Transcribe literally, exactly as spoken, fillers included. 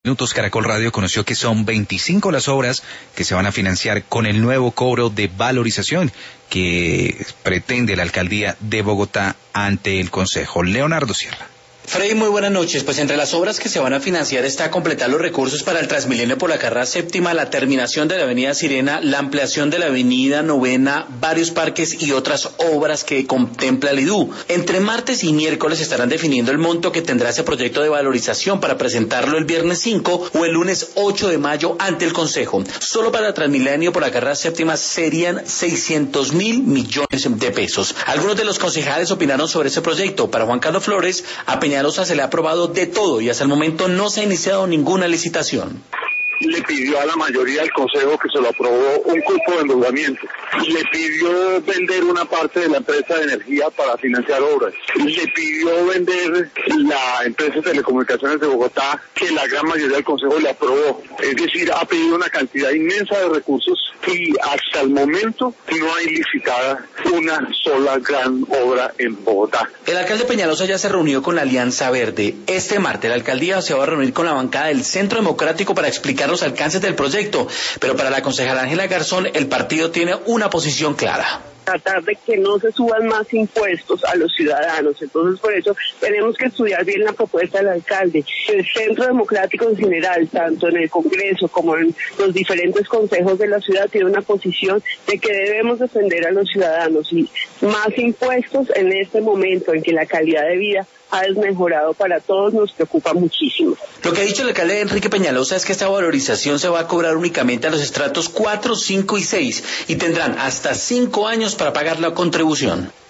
Minutos Caracol Radio conoció que son veinticinco las obras que se van a financiar con el nuevo cobro de valorización que pretende la alcaldía de Bogotá ante el Consejo. Leonardo Sierra. Freddy, muy buenas noches. Pues entre las obras que se van a financiar está completar los recursos para el Transmilenio por la carrera séptima, la terminación de la avenida Sirena, la ampliación de la avenida Novena, varios parques y otras obras que contempla el I D U. Entre martes y miércoles estarán definiendo el monto que tendrá ese proyecto de valorización para presentarlo el viernes cinco o el lunes ocho de mayo ante el Consejo. Solo para el Transmilenio por la carrera séptima serían seiscientos mil millones de pesos. Algunos de los concejales opinaron sobre ese proyecto. Para Juan Carlos Flores, a Peña se le ha aprobado de todo y hasta el momento no se ha iniciado ninguna licitación. Le pidió a la mayoría del Consejo que se lo aprobó un cupo de endeudamiento. Le pidió vender una parte de la empresa de energía para financiar obras. Le pidió vender la empresa de telecomunicaciones de Bogotá, que la gran mayoría del Consejo le aprobó. Es decir, ha pedido una cantidad inmensa de recursos y hasta el momento no hay licitada una sola gran obra en Bogotá. El alcalde Peñalosa ya se reunió con la Alianza Verde. Este martes la alcaldía se va a reunir con la bancada del Centro Democrático para explicar los alcances del proyecto, pero para la concejala Ángela Garzón el partido tiene una posición clara. Tratar de que no se suban más impuestos a los ciudadanos. Entonces, por eso tenemos que estudiar bien la propuesta del alcalde. El Centro Democrático en general, tanto en el Congreso como en los diferentes consejos de la ciudad, tiene una posición de que debemos defender a los ciudadanos, y más impuestos en este momento en que la calidad de vida ha desmejorado para todos nos preocupa muchísimo. Lo que ha dicho el alcalde Enrique Peñalosa es que esta valorización se va a cobrar únicamente a los estratos cuatro, cinco y seis y tendrán hasta cinco años para pagar la contribución.